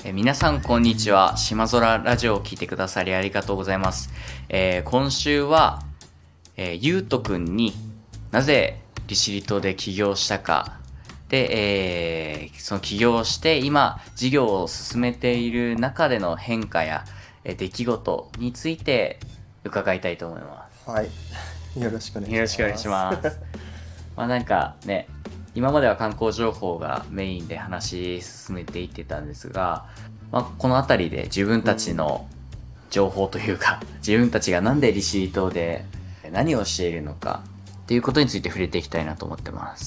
皆さんこんにちは。島空ラジオを聞いてくださりありがとうございます。今週は、ゆうとくんになぜ利尻島で起業したかで、その起業して今事業を進めている中での変化や、出来事について伺いたいと思います。 はい。よろしくお願いします。 よろしくお願いします。なんかね、今までは観光情報がメインで話進めていってたんですが、このあたりで自分たちの情報というか、自分たちがなんで利尻島で何をしているのかっていうことについて触れていきたいなと思ってます。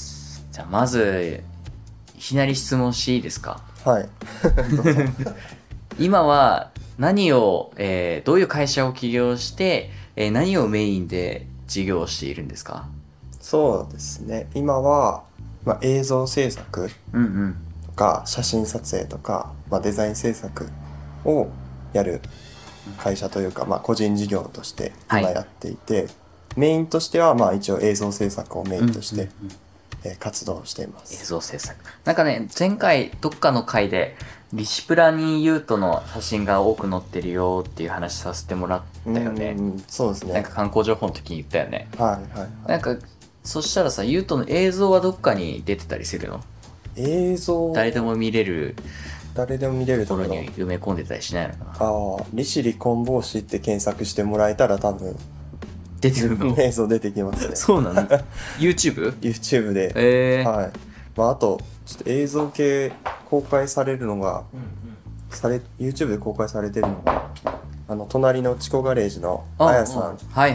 じゃあまずいきなり質問していいですか？ はい。 今は何を、どういう会社を起業して、何をメインで事業をしているんですか？ そうですね。今は、映像制作とか写真撮影とか、デザイン制作をやる会社というか、個人事業として今やっていて、メインとしては一応映像制作をメインとして、活動しています。 映像制作。なんかね、前回どっかの回でリシプラにユートの写真が多く載ってるよっていう話させてもらったよね。 そうですね。 なんか観光情報の時に言ったよね。 はいはい。 なんかそしたらさ、ユートの映像はどっかに出てたりするの？ 映像誰でも見れるところに埋め込んでたりしないのかな？ 利尻棍棒師って検索してもらえたら多分出てくるの？ 映像出てきますね。 そうなの？ YouTube？ で、はい。あとちょっと映像系公開されるのが、YouTube で公開されてるのが隣のチコガレージのあやさんの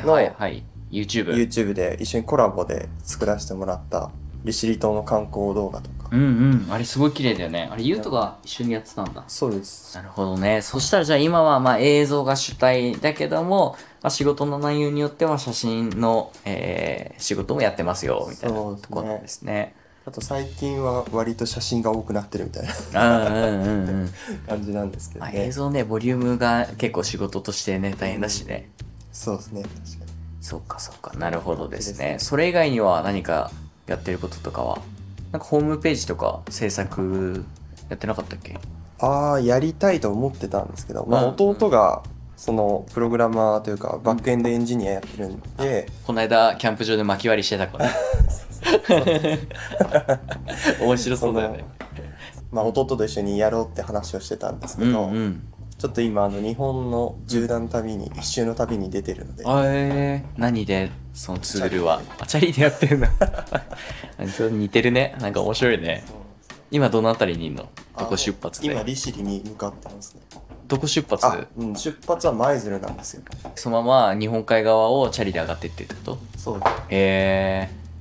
YouTube で一緒にコラボで作らせてもらった利尻島の観光動画とか。 あれすごい綺麗だよね。あれユートが一緒にやってたんだ。 そうです。 なるほどね。そしたらじゃあ今は映像が主体だけども、仕事の内容によっては写真の、仕事もやってますよみたいなところなんですね。 あと最近は割と写真が多くなってるみたいな感じなんですけどね。 映像ね、ボリュームが結構仕事としてね大変だしね。 そうですね、確かに。 そうかなるほどですね。それ以外には何かやってることとかは、なんかホームページとか制作やってなかったっけ？ やりたいと思ってたんですけど、弟がそのプログラマーというかバックエンドエンジニアやってるんで、 この間キャンプ場で巻き割りしてたから面白そうだよね。 弟と一緒にやろうって話をしてたんですけど、ちょっと今日本の縦断旅に一周の旅に出てるので。 何でそのツールはチャリでやってるんだ似てるね。なんか面白いね。今どのあたりにいるの？どこ出発で？ 今利尻に向かってますね。 どこ出発？ 出発は舞鶴なんですよ。 そのまま日本海側をチャリで上がってってってこと？ そうです。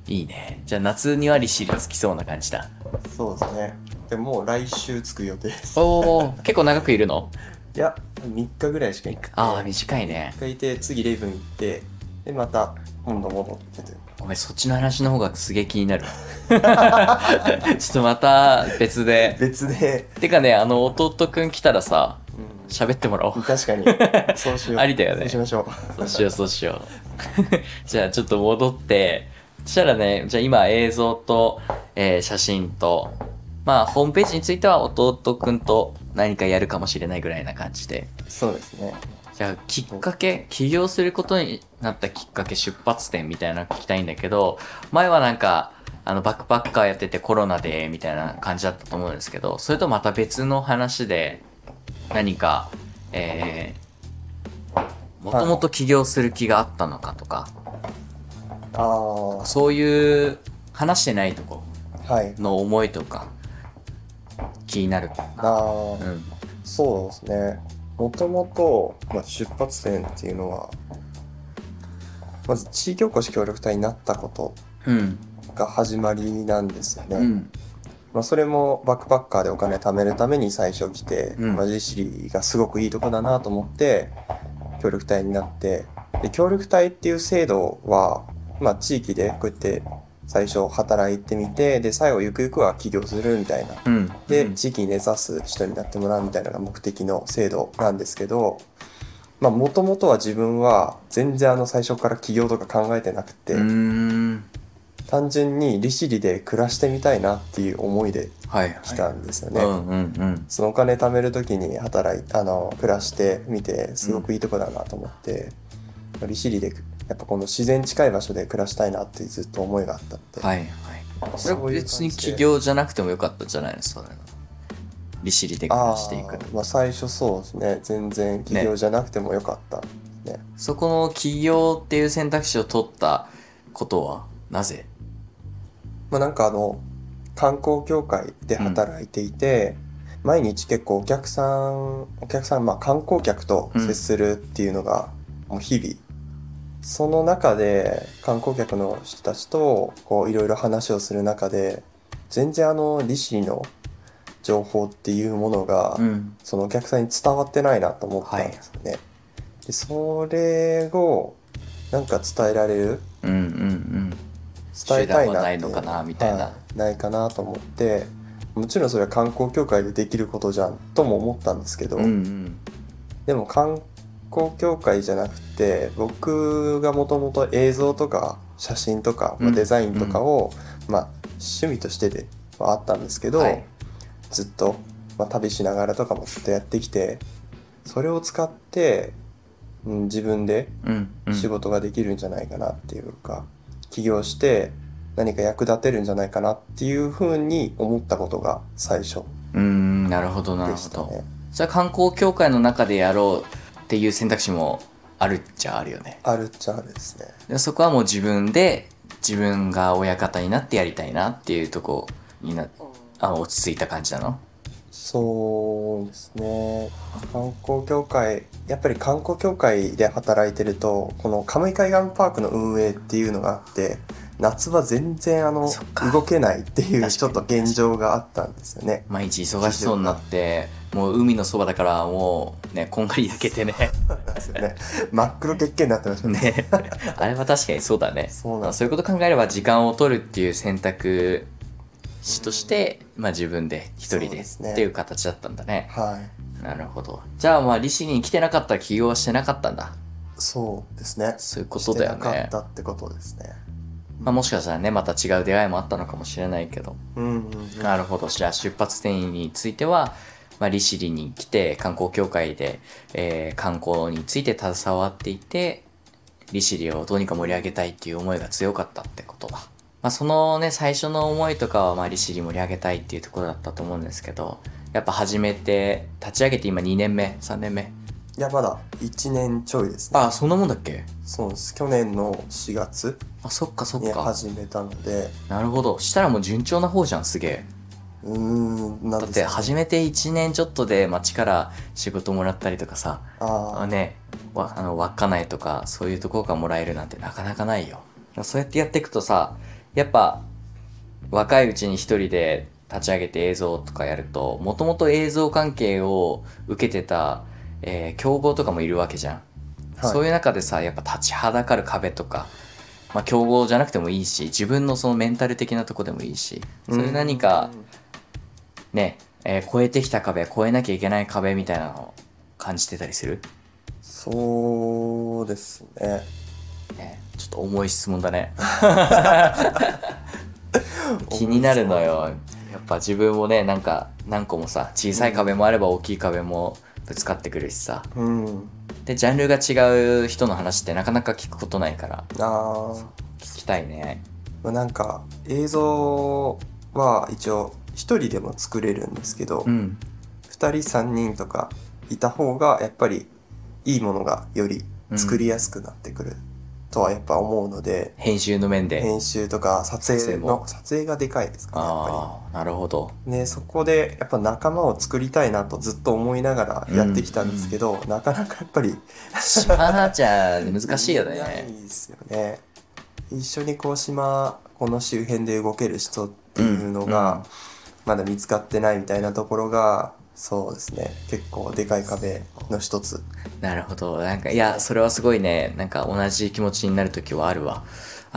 いいね。じゃあ夏には利尻が着きそうな感じだ。 そうですね。でもう来週着く予定です。 結構長くいるの？ いや、3日ぐらいしかいなくて。 短いね。 1回いて、次レイブン行って、でまた今度戻ってて。 ごめん、そっちの話の方がすげえ気になるちょっとまた別でてかね、弟くん来たらさ、喋ってもらおう。 確かにそうしよう。 ありだよね。 そうしましょう。 そうしようじゃあちょっと戻って、そしたらね、じゃあ今映像と、写真とホームページについては弟くんと何かやるかもしれないぐらいな感じで。 そうですね。 じゃあきっかけ、起業することになったきっかけ、出発点みたいなの聞きたいんだけど、前はなんかバックパッカーやっててコロナでみたいな感じだったと思うんですけど、それとまた別の話で何かもともと起業する気があったのかとか、そういう話してないとこの思いとか気になるかな。 そうですね。もともと出発点っていうのは、まず地域おこし協力隊になったことが始まりなんですよね。それもバックパッカーでお金貯めるために最初来て、利尻がすごくいいとこだなと思って協力隊になって、で協力隊っていう制度は、地域でこうやって最初働いてみて、で最後ゆくゆくは起業するみたいな、で地域に根ざす人になってもらうみたいなのが目的の制度なんですけど、もともとは自分は全然最初から起業とか考えてなくて、 単純に利尻で暮らしてみたいなっていう思いで来たんですよね。そのお金貯める時に暮らしてみてすごくいいとこだなと思って、利尻でやっぱこの自然近い場所で暮らしたいなってずっと思いがあったんで。 はいはい。それは別に起業じゃなくてもよかったんじゃないですかね。利尻で暮らしていくの。 最初そうですね。全然起業じゃなくてもよかったね。 そこの起業っていう選択肢を取ったことはなぜ？ なんか観光協会で働いていて、毎日結構お客さん、観光客と接するっていうのがもう日々、その中で観光客の人たちとこういろいろ話をする中で、全然利尻の情報っていうものが、そのお客さんに伝わってないなと思ったんですよね。でそれをなんか伝えられる、伝えたいなってないのかなみたいな、 ないかなと思って、もちろんそれは観光協会でできることじゃんとも思ったんですけど、でも観光協会じゃなくて、僕がもともと映像とか写真とか、デザインとかを、趣味としてではあったんですけど、ずっと、旅しながらとかもずっとやってきて、それを使って、自分で仕事ができるんじゃないかなっていうか、起業して何か役立てるんじゃないかなっていうふうに思ったことが最初でしたね。 なるほどなるほど。じゃあ観光協会の中でやろうっていう選択肢もあるっちゃあるよね。 あるっちゃあるですね。 でそこはもう自分が親方になってやりたいなっていうとこに落ち着いた感じなの？ そうですね。やっぱり観光協会で働いてると、このカムイ海岸パークの運営っていうのがあって、夏は全然動けないっていうちょっと現状があったんですよね。 毎日忙しそうになって、もう海のそばだからもうね、こんがり焼けてね。 ですよね。真っ黒血形になってましたね。 あれは確かにそうだね。そういうこと考えれば時間を取るっていう選択肢として、自分で一人でっていう形だったんだね。なるほど。じゃあ利尻に来てなかったら起業はしてなかったんだ。 そうですね。 そういうことだよね。 してなかったってことですね。 もしかしたらね、また違う出会いもあったのかもしれないけど。なるほど。じゃあ出発点については、利尻に来て観光協会で、観光について携わっていて、利尻をどうにか盛り上げたいっていう思いが強かったってことだ。そのね、最初の思いとかは利尻盛り上げたいっていうところだったと思うんですけど、やっぱ始めて、立ち上げて今2年目 ?3 年目？ いや、まだ1年ちょいですね。 そんなもんだっけ？ そうです。去年の4月そっかそっか。 に始めたので。 なるほど。したらもう順調な方じゃん、すげえ。だって始めて1年ちょっとで町から仕事もらったりとかさ、稚内とかそういうところからもらえるなんてなかなかないよ。そうやってやっていくとさ、やっぱ若いうちに一人で立ち上げて映像とかやると、もともと映像関係を受けてた、競合とかもいるわけじゃん。そういう中でさ、やっぱ立ちはだかる壁とか、競合じゃなくてもいいし、自分のそのメンタル的なとこでもいいし、そういう何かね、越えてきた壁、越えなきゃいけない壁みたいなのを感じてたりする？ そうですね。 ちょっと重い質問だね。気になるのよ。やっぱ自分もね、なんか何個もさ、小さい壁もあれば大きい壁もぶつかってくるしさ。で、ジャンルが違う人の話ってなかなか聞くことないから。聞きたいね。 なんか映像は一応一人でも作れるんですけど、2人3人とかいた方がやっぱりいいものがより作りやすくなってくるとはやっぱ思うので、 編集の面で。 編集とか撮影がでかいですかね、やっぱり。 なるほど。 ね、そこでやっぱ仲間を作りたいなとずっと思いながらやってきたんですけど、なかなかやっぱり島じゃ難しいよね。 ないですよね。一緒にこの周辺で動ける人っていうのがまだ見つかってないみたいなところが、そうですね、結構でかい壁の一つ。 なるほど。なんかいや、それはすごいね、なんか同じ気持ちになるときはあるわ。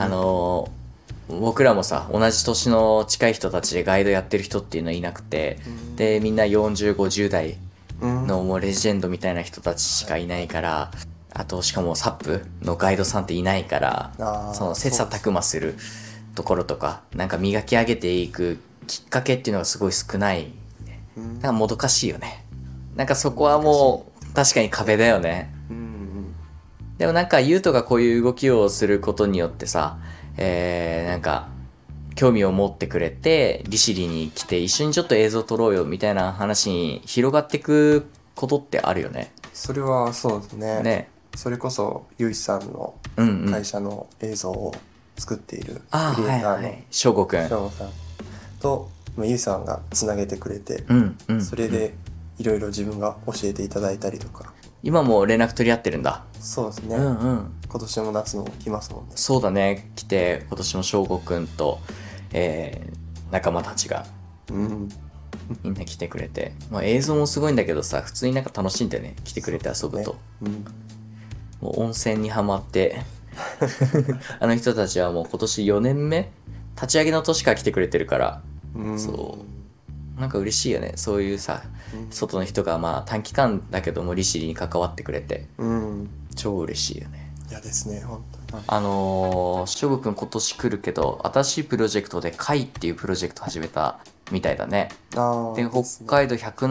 僕らもさ、同じ年の近い人たちでガイドやってる人っていうのはいなくて、でみんな40、50代のもうレジェンドみたいな人たちしかいないから、あとしかもサップのガイドさんっていないから、その切磋琢磨するっところとか、なんか磨き上げていくきっかけっていうのがすごい少ない。だからもどかしいよね。なんかそこはもう確かに壁だよね。でもなんかユウトがこういう動きをすることによってさ、なんか興味を持ってくれて利尻に来て一緒にちょっと映像撮ろうよみたいな話に広がっていくことってあるよね。 それはそうですね。 ね。 それこそゆいさんの会社の映像を作っているクリエイターの翔吾くんさんとゆいさんがつなげてくれて、それでいろいろ自分が教えていただいたりとか。 今も連絡取り合ってるんだ。 そうですね。今年も夏も来ますもんね。 そうだね。来て今年も翔吾くんと、仲間たちがみんな来てくれて、まあ、映像もすごいんだけどさ、普通になんか楽しいんだよね。来てくれて遊ぶと、もう温泉にはまってあの人たちはもう今年4年目立ち上げの年から来てくれてるから、そうなんか嬉しいよね。そういうさ、外の人がまあ短期間だけども利尻に関わってくれて、超嬉しいよね。 いやですね、本当に。 翔吾くん今年来るけど、新しいプロジェクトで会っていうプロジェクト始めたみたいだね。で、北海道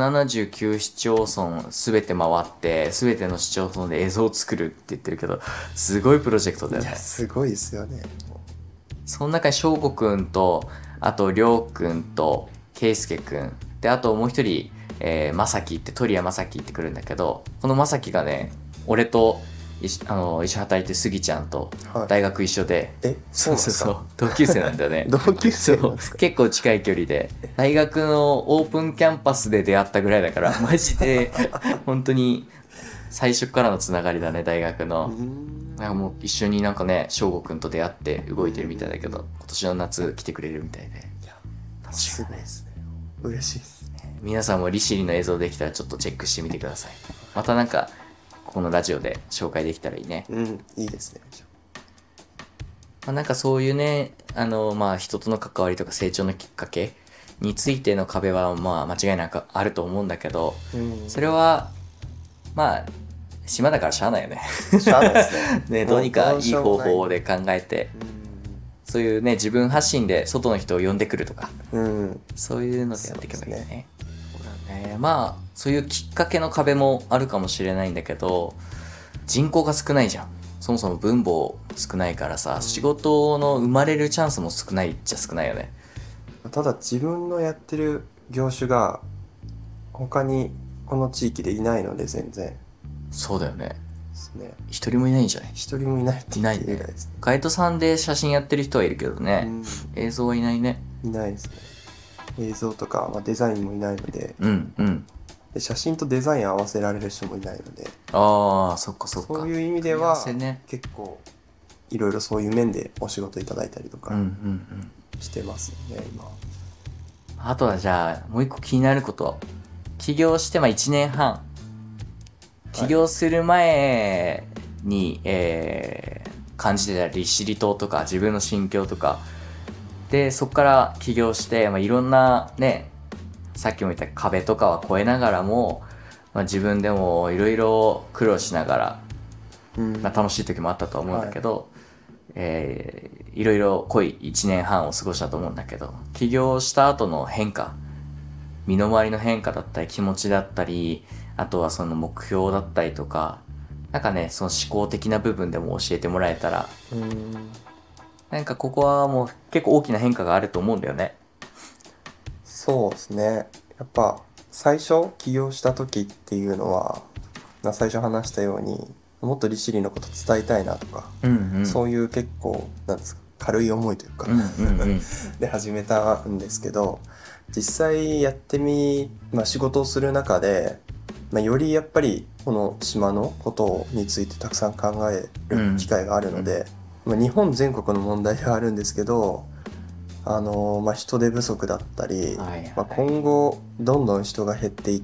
179市町村すべて回って、すべての市町村で映像を作るって言ってるけど、すごいプロジェクトだよね。 いや、すごいですよね。 その中に翔吾くんと、あとりょうくんと、けいすけくん、で、あともう一人、まさきって、鳥谷まさきってくるんだけど、このまさきがね、俺と、一緒働いてスギちゃんと大学一緒で、 そう同級生なんだよね。 同級生なんですか？ 結構近い距離で大学のオープンキャンパスで出会ったぐらいだからマジで本当に最初からのつながりだね。大学のなんかもう一緒になんかね翔吾くんと出会って動いてるみたいだけど、今年の夏来てくれるみたいで、 いや楽しみですね。嬉しいですね。 皆さんも利尻の映像できたらちょっとチェックしてみてください。またなんかこのラジオで紹介できたらいいね。 いいですね。 なんかそういうね、まあ人との関わりとか成長のきっかけについての壁はまあ間違いなくあると思うんだけど、それはまあ島だからしゃあないよね。 しゃあないですね。 ね、どうにかいい方法で考えて、そういうね自分発信で外の人を呼んでくるとか、そういうのでやっていけばいいね。まあそういうきっかけの壁もあるかもしれないんだけど、人口が少ないじゃん。そもそも分母少ないからさ、仕事の生まれるチャンスも少ないっちゃ少ないよね。 ただ自分のやってる業種が他にこの地域でいないので全然。 そうだよね。 ですね。 一人もいないんじゃない？ 一人もいないって言っていないね。ガイドさんで写真やってる人はいるけどね、映像はいないね。 いないですね。映像とか、デザインもいないので、で写真とデザイン合わせられる人もいないので、 ああそっかそっか。 そういう意味では、結構いろいろそういう面でお仕事いただいたりとかしてますよね、今。 あとはじゃあもう一個気になること、起業して1年半、起業する前に、感じてた利尻島とか自分の心境とかで、そこから起業して、いろんなね、さっきも言った壁とかは越えながらも、自分でもいろいろ苦労しながら、楽しい時もあったと思うんだけど、いろいろ濃い1年半を過ごしたと思うんだけど、起業した後の変化、身の回りの変化だったり気持ちだったり、あとはその目標だったりとか、なんかね、その思考的な部分でも教えてもらえたら、なんかここはもう結構大きな変化があると思うんだよね。 そうですね。やっぱ最初起業した時っていうのは、最初話したようにもっと利尻のこと伝えたいなとか、そういう結構なんですか、軽い思いというか、で始めたんですけど、実際やって仕事をする中で、よりやっぱりこの島のことについてたくさん考える機会があるので、日本全国の問題ではあるんですけど、人手不足だったり、今後どんどん人が減っていって、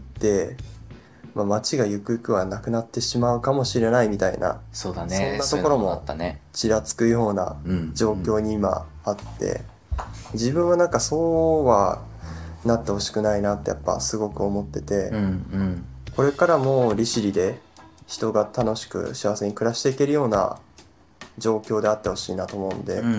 街がゆくゆくはなくなってしまうかもしれないみたいな、 そうだね、 そんなところもちらつくような状況に今あって、自分はなんかそうはなってほしくないなってやっぱすごく思ってて、これからも利尻で人が楽しく幸せに暮らしていけるような状況であってほしいなと思うんで、 うんうんうん、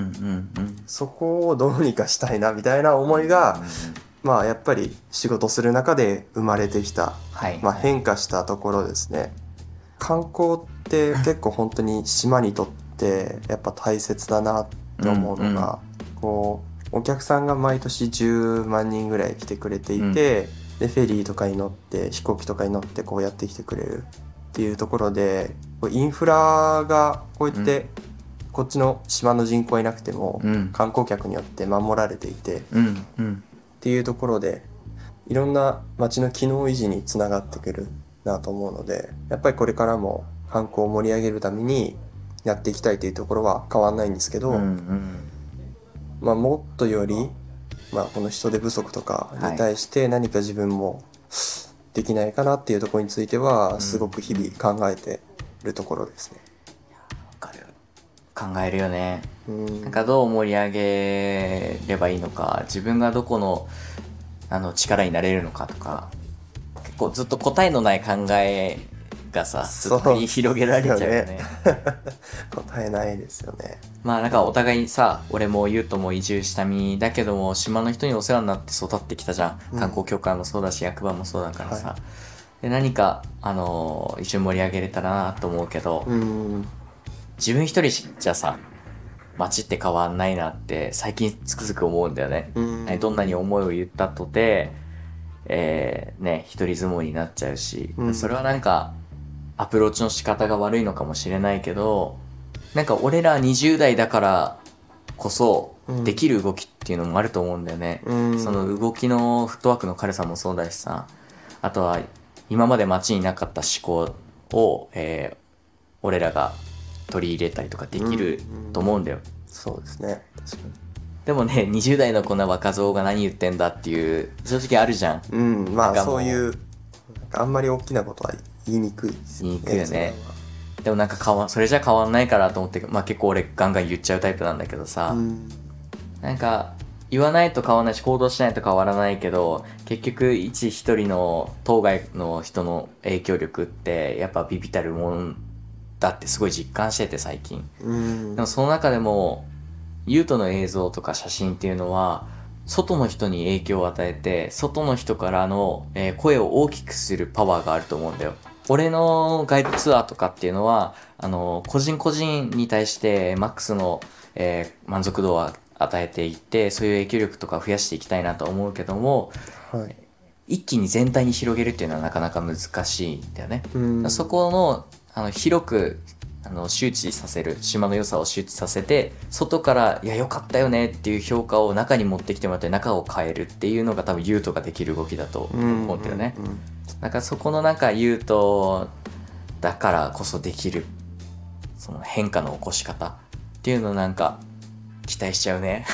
そこをどうにかしたいなみたいな思いが、まあやっぱり仕事する中で生まれてきた、まあ、変化したところですね。観光って結構本当に島にとってやっぱ大切だなって思うのが、こうお客さんが毎年10万人ぐらい来てくれていて、でフェリーとかに乗って飛行機とかに乗ってこうやってきてくれるっていうところで、インフラがこうやってこっちの島の人口いなくても観光客によって守られていて、っていうところでいろんな街の機能維持につながってくるなと思うので、やっぱりこれからも観光を盛り上げるためにやっていきたいというところは変わんないんですけど、まあもっとより、まあ、この人手不足とかに対して何か自分もできないかなっていうところについてはすごく日々考えてるところですね。 わかる。考えるよね。なんかどう盛り上げればいいのか、自分がどこの力になれるのかとか、結構ずっと答えのない考えがさ、ずっと繰り広げられちゃうよね。 答えないですよね。 まあなんかお互いさ、俺もゆうとも移住した身だけども、島の人にお世話になって育ってきたじゃん。観光協会もそうだし、役場もそうだからさ。で何か、一緒に盛り上げれたらなと思うけど、自分一人じゃさ、街って変わんないなって最近つくづく思うんだよね。どんなに思いを言ったとて、ね、一人相撲になっちゃうし、それはなんかアプローチの仕方が悪いのかもしれないけど、なんか俺ら20代だからこそできる動きっていうのもあると思うんだよね。その動きのフットワークの軽さもそうだしさ、あとは今まで街になかった思考を、俺らが取り入れたりとかできると思うんだよ。 そうですね。確かに。 でもね、20代のこんな若造が何言ってんだっていう正直あるじゃん。 まあそういうあんまり大きなことは言いにくいですね。言いにくいよね。でもなんかそれじゃ変わんないからと思って、まあ結構俺ガンガン言っちゃうタイプなんだけどさ、なんか言わないと変わらないし行動しないと変わらないけど、結局一人の当該の人の影響力ってやっぱビビたるもんだってすごい実感してて最近。でもその中でもユートの映像とか写真っていうのは外の人に影響を与えて、外の人からの、声を大きくするパワーがあると思うんだよ。俺のガイドツアーとかっていうのは個人個人に対してマックスの、満足度を与えていって、そういう影響力とか増やしていきたいなと思うけども、一気に全体に広げるっていうのはなかなか難しいんだよね。そこの広く周知させる、島の良さを周知させて、外からいや良かったよねっていう評価を中に持ってきてもらって中を変えるっていうのが多分ユートができる動きだと思ってるね。だからそこのユートだからこそできるその変化の起こし方っていうのをなんか期待しちゃうね。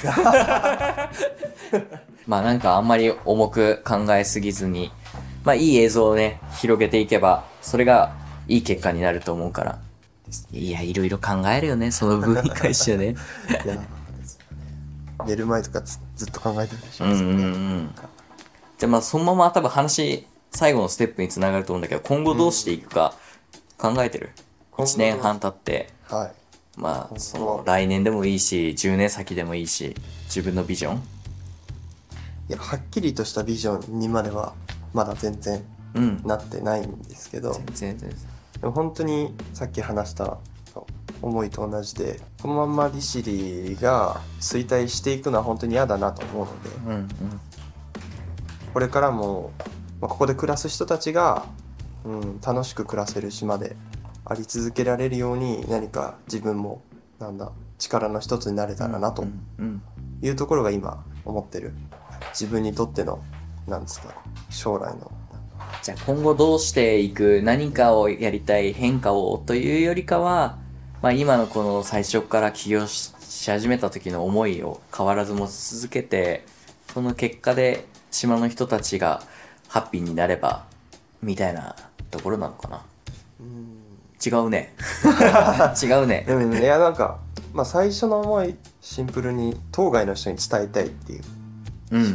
まあなんかあんまり重く考えすぎずに、まあいい映像をね広げていけばそれがいい結果になると思うから。いや、いろいろ考えるよね、その分に関してね。 いや、寝る前とかずっと考えてるでしょうね。 じゃあまあそのまま多分話、最後のステップにつながると思うんだけど、今後どうしていくか考えてる？ 1 年半経って、まあその来年でもいいし、10年先でもいいし、自分のビジョン？ いや、はっきりとしたビジョンにまではまだ全然なってないんですけど、 全然でも本当にさっき話した思いと同じで、このまんま利尻が衰退していくのは本当に嫌だなと思うので、これからも、ここで暮らす人たちが、楽しく暮らせる島であり続けられるように何か自分も力の一つになれたらなというところが今思ってる自分にとっての将来の。 じゃあ今後どうしていく、何かをやりたい、変化をというよりかは、まあ今のこの最初から起業し始めた時の思いを変わらず持ち続けて、その結果で島の人たちがハッピーになればみたいなところなのかな。違うね。違うね。 いやまあ最初の思いシンプルに当該の人に伝えたいっていう、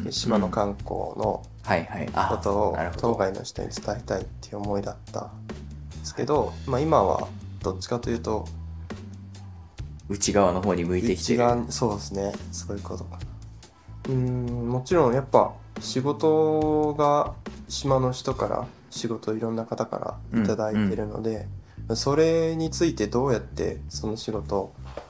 島の観光のことを当該の人に伝えたいっていう思いだったんですけど、まあ今はどっちかというと内側の方に向いてきてる。 そうですね。そういうことか。もちろんやっぱ仕事が島の人から仕事いろんな方からいただいてるので、それについてどうやってその仕事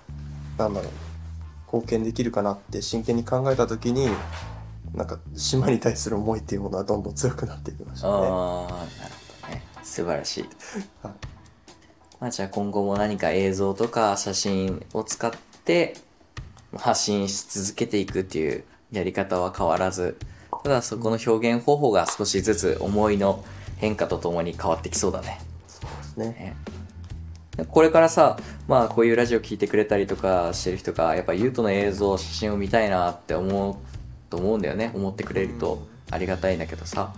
貢献できるかなって真剣に考えた時に、なんか島に対する思いっていうものはどんどん強くなっていきましたね。 ああ、なるほどね。素晴らしい。はい、まあじゃあ今後も何か映像とか写真を使って発信し続けていくっていうやり方は変わらず、ただそこの表現方法が少しずつ思いの変化とともに変わってきそうだね。 そうですね。 これからさ、まあこういうラジオ聞いてくれたりとかしてる人がやっぱゆうとの映像写真を見たいなって思うと思うんだよね。思ってくれるとありがたいんだけどさ、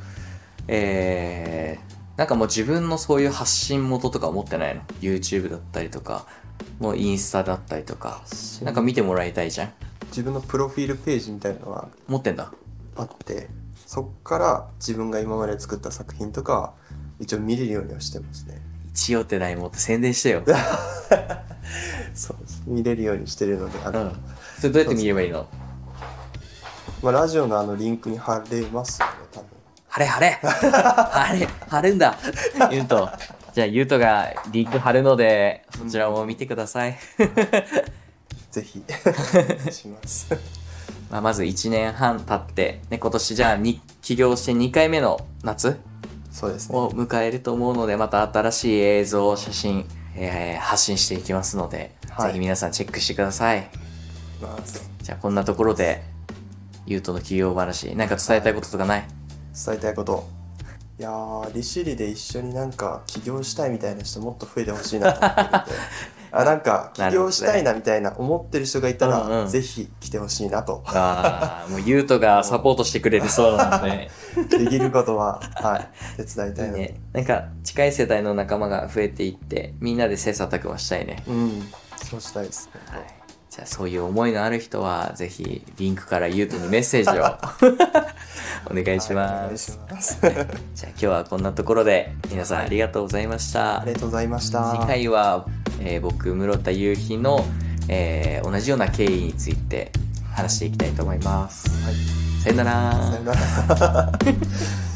なんかもう自分のそういう発信元とか持ってないの？ YouTube だったりとかもうインスタだったりとか、なんか見てもらいたいじゃん。 自分のプロフィールページみたいなのが持ってんだ。 あって、そっから自分が今まで作った作品とか一応見れるようにはしてますね。 一応ってないもって宣伝してよ。 そうです。見れるようにしてるので、 それどうやって見ればいいの？ まあ、ラジオのリンクに貼れますよね、多分。 貼るんだ。ゆうと。じゃあゆうとがリンク貼るので、そちらも見てください。 ぜひお願いします。 まず1年半経って、ね、今年じゃあ起業して2回目の夏そうですね。 を迎えると思うので、また新しい映像、写真、発信していきますので、ぜひ皆さんチェックしてください。じゃあこんなところで、ゆうとの起業話、なんか伝えたいこととかない？ 伝えたいこと。いやー、利尻で一緒になんか起業したいみたいな人もっと増えてほしいなと思ってるんで、なんか起業したいなみたいな思ってる人がいたら、ぜひ来てほしいなと。 もうゆうとがサポートしてくれるそうなので。 できることは、手伝いたいので。 なんか近い世代の仲間が増えていって、みんなで切磋琢磨したいね。 そうしたいですね。 じゃあそういう思いのある人はぜひリンクからゆうとにメッセージをお願いします。じゃあ今日はこんなところで皆さんありがとうございました。 ありがとうございました。 次回は、僕室田夕日の、同じような経緯について話していきたいと思います。さよなら。 さよなら。